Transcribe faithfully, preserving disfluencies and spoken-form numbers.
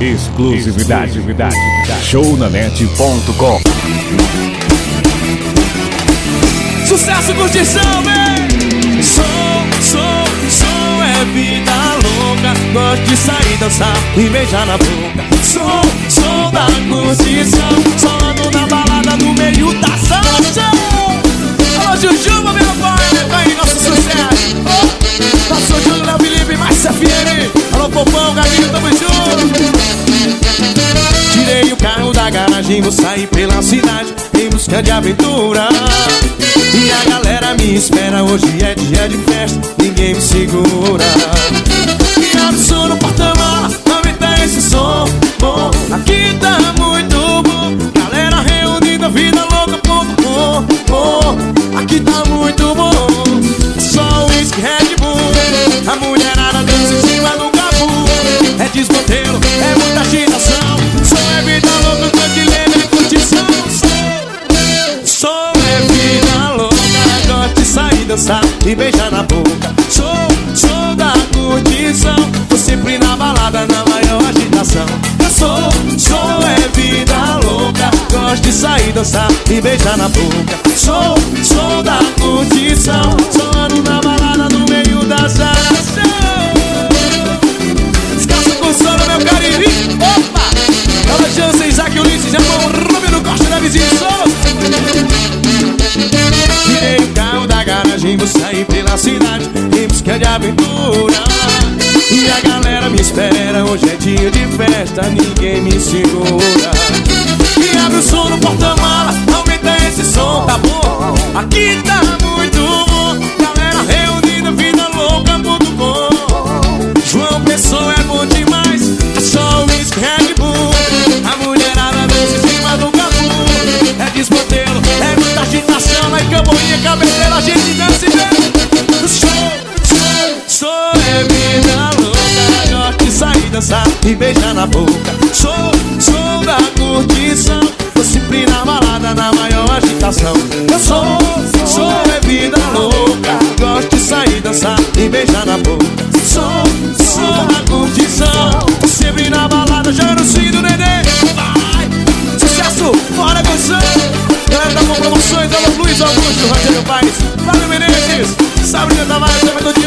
Exclusividade. Exclusividade. show na net ponto com. Sucesso, curtição, vem! Som, som, som é vida louca. Gosto de sair, dançar e beijar na boca. Som, som da curtição. Só ando na balada no meio da salsa. Alô, Jujuba, meu pai, tá aí nosso sucesso. Oh, nosso Júlio, Léo Felipe, mais F M. Alô, Popão, Gaguinho, tamo junto. Tirei o carro da garagem, vou sair pela cidade em busca de aventura. E a galera me espera, hoje é dia de festa, ninguém me segura. E abre o som no porta-mala, aumenta esse som bom. Aqui tá muito bom, galera reunida, vida louca ponto com. Oh, aqui tá muito bom, só uísque, Red Bull. A mulherada dança em cima do capu. É desmantelo, é muita agitação. Som é vida louca, tô te lembro, é curtição. Som é vida louca, gosto de sair, dançar e beijar na boca. Sou, sou da curtição, tô sempre na balada, na maior agitação. Eu sou, sou é vida louca, gosto de sair, dançar e beijar na boca. Sou, sou da curtição, só ando na balada no meio das áreas. Descansa com sono, meu cariri. Opa! Ela Jansen, Isaac, Ulisses, Japão, Rubino Costa da vizinha Souza. Tirei o carro da garagem, vou sair pela cidade em busca de aventura. E a galera me espera, hoje é dia de festa, ninguém me segura. E abre o som no porta-mala, aumenta esse som, tá bom? Aqui tá muito bom, galera reunida, vida louca ponto com. João Pessoa é bom demais, é só uísque, Red Bull. A mulherada dança em cima do capu. É desmantelo, é muita agitação. Lá em Camboinha, cabeceira, a gente dança e vê. Sou, sou, sou é vida louca, gosto de sair, dançar e beijar na boca. Sou, sou da curtição, tô sempre na balada, na maior agitação. Eu sou, sou é vida louca, gosto de sair, dançar e beijar na boca. Sou, sou da curtição, tô sempre na balada, já no swing do neném. Vai, sucesso, fora emoção. Galera da Bom Promoções, alô Luiz Augusto, Rogério Paes, Fábio Menezes, Sabrina Tavares, também tô de